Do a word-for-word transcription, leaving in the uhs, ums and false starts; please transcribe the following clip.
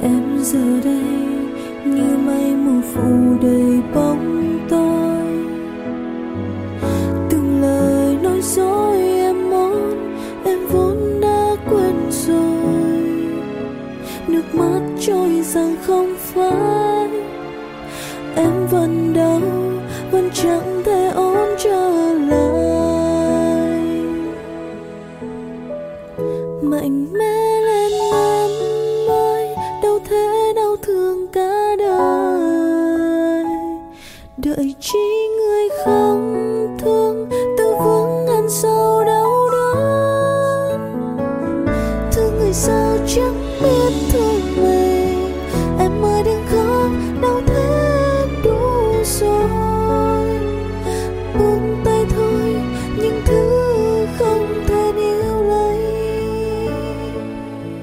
Em giờ đây như mây mù phủ đầy bóng tối, từng lời nói dối em muốn em vốn đã quên rồi. Nước mắt trôi rằng không phải em vẫn đau, vẫn chẳng thể